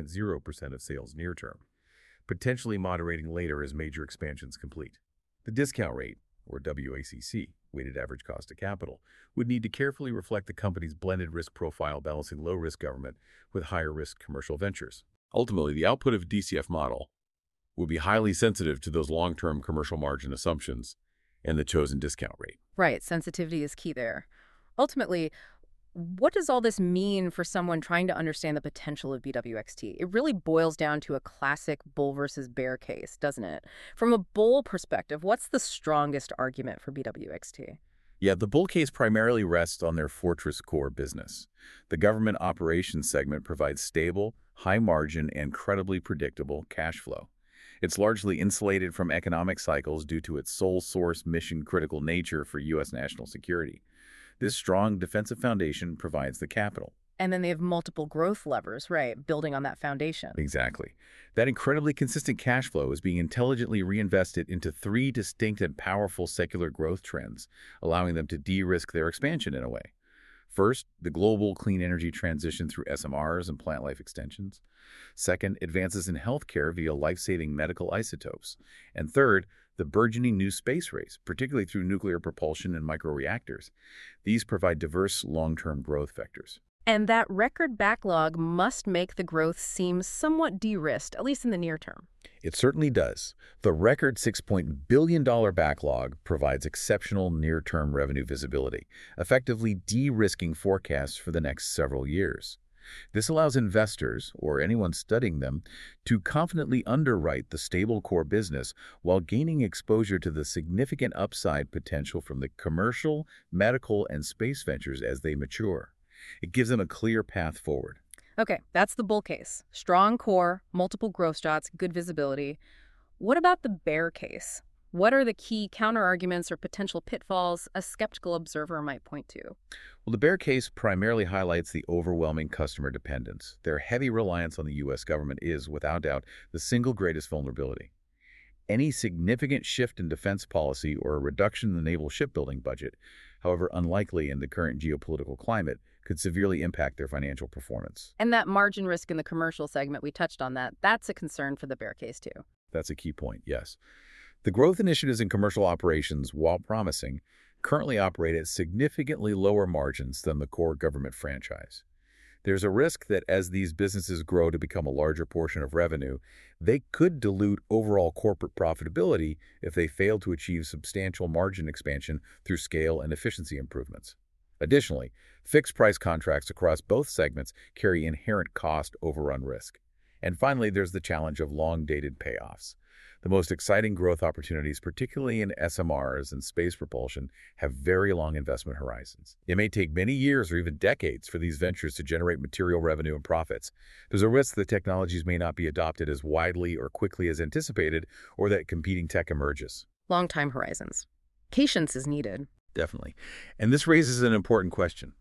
6.0% of sales near term, potentially moderating later as major expansions complete. The discount rate, or WACC, weighted average cost of capital, would need to carefully reflect the company's blended risk profile, balancing low-risk government with higher-risk commercial ventures. Ultimately, the output of a DCF model will be highly sensitive to those long-term commercial margin assumptions and the chosen discount rate. Right, sensitivity is key there. Ultimately, what does all this mean for someone trying to understand the potential of BWXT? It really boils down to a classic bull versus bear case, doesn't it? From a bull perspective, what's the strongest argument for BWXT? Yeah, the bull case primarily rests on their fortress core business. The government operations segment provides stable, high-margin, and credibly predictable cash flow. It's largely insulated from economic cycles due to its sole source mission-critical nature for U.S. national security. This strong defensive foundation provides the capital. And then they have multiple growth levers, right, building on that foundation. Exactly. That incredibly consistent cash flow is being intelligently reinvested into three distinct and powerful secular growth trends, allowing them to de-risk their expansion in a way. First, the global clean energy transition through SMRs and plant life extensions. Second, advances in healthcare via life-saving medical isotopes. And third, the burgeoning new space race, particularly through nuclear propulsion and microreactors. These provide diverse long-term growth vectors. And that record backlog must make the growth seem somewhat de-risked, at least in the near term. It certainly does. The record $6 billion backlog provides exceptional near-term revenue visibility, effectively de-risking forecasts for the next several years. This allows investors, or anyone studying them, to confidently underwrite the stable core business while gaining exposure to the significant upside potential from the commercial, medical, and space ventures as they mature. It gives them a clear path forward. Okay, that's the bull case. Strong core, multiple growth shots, good visibility. What about the bear case? What are the key counterarguments or potential pitfalls a skeptical observer might point to? Well, the bear case primarily highlights the overwhelming customer dependence. Their heavy reliance on the U.S. government is, without doubt, the single greatest vulnerability. Any significant shift in defense policy or a reduction in the naval shipbuilding budget, however unlikely in the current geopolitical climate, could severely impact their financial performance. And that margin risk in the commercial segment, we touched on that. That's a concern for the bear case, too. That's a key point, yes. The growth initiatives in commercial operations, while promising, currently operate at significantly lower margins than the core government franchise. There's a risk that as these businesses grow to become a larger portion of revenue, they could dilute overall corporate profitability if they fail to achieve substantial margin expansion through scale and efficiency improvements. Additionally, fixed-price contracts across both segments carry inherent cost overrun risk. And finally, there's the challenge of long-dated payoffs. The most exciting growth opportunities, particularly in SMRs and space propulsion, have very long investment horizons. It may take many years or even decades for these ventures to generate material revenue and profits. There's a risk that technologies may not be adopted as widely or quickly as anticipated, or that competing tech emerges. Long time horizons. Patience is needed. Definitely. And this raises an important question.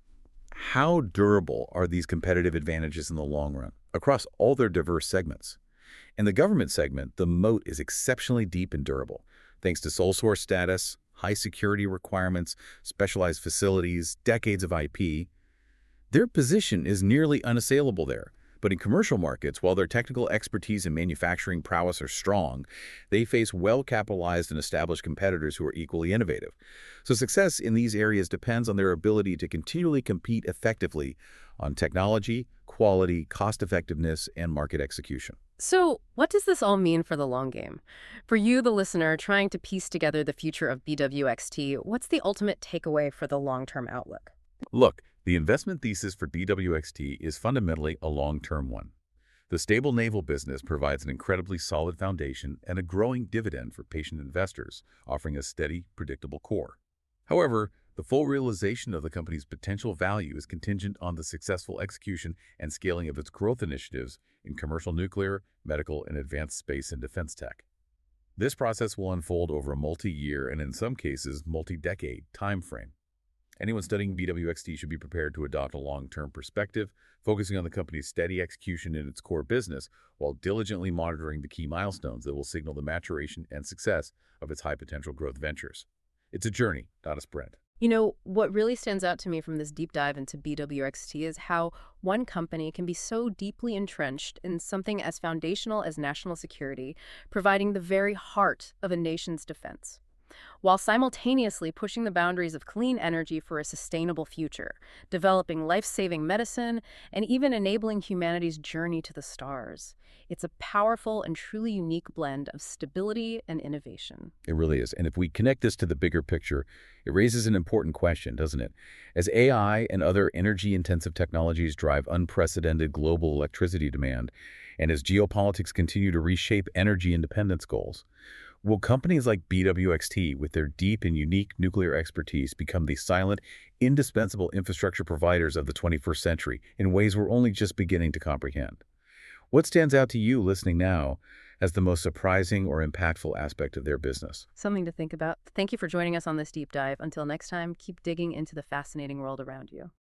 how durable are these competitive advantages in the long run across all their diverse segments? In the government segment, the moat is exceptionally deep and durable, thanks to sole source status, high security requirements, specialized facilities, decades of IP. Their position is nearly unassailable there. But in commercial markets, while their technical expertise and manufacturing prowess are strong, they face well-capitalized and established competitors who are equally innovative. So success in these areas depends on their ability to continually compete effectively on technology, quality, cost-effectiveness, and market execution. So, what does this all mean for the long game? For you, the listener, trying to piece together the future of BWXT, what's the ultimate takeaway for the long-term outlook? Look, the investment thesis for BWXT is fundamentally a long-term one. The stable naval business provides an incredibly solid foundation and a growing dividend for patient investors, offering a steady, predictable core. However, the full realization of the company's potential value is contingent on the successful execution and scaling of its growth initiatives in commercial nuclear, medical, and advanced space and defense tech. This process will unfold over a multi-year and, in some cases, multi-decade time frame. Anyone studying BWXT should be prepared to adopt a long-term perspective, focusing on the company's steady execution in its core business while diligently monitoring the key milestones that will signal the maturation and success of its high-potential growth ventures. It's a journey, not a sprint. You know, what really stands out to me from this deep dive into BWXT is how one company can be so deeply entrenched in something as foundational as national security, providing the very heart of a nation's defense, while simultaneously pushing the boundaries of clean energy for a sustainable future, developing life-saving medicine, and even enabling humanity's journey to the stars. It's a powerful and truly unique blend of stability and innovation. It really is. And if we connect this to the bigger picture, it raises an important question, doesn't it? As AI and other energy-intensive technologies drive unprecedented global electricity demand, and as geopolitics continue to reshape energy independence goals, will companies like BWXT, with their deep and unique nuclear expertise, become the silent, indispensable infrastructure providers of the 21st century in ways we're only just beginning to comprehend? What stands out to you listening now as the most surprising or impactful aspect of their business? Something to think about. Thank you for joining us on this deep dive. Until next time, keep digging into the fascinating world around you.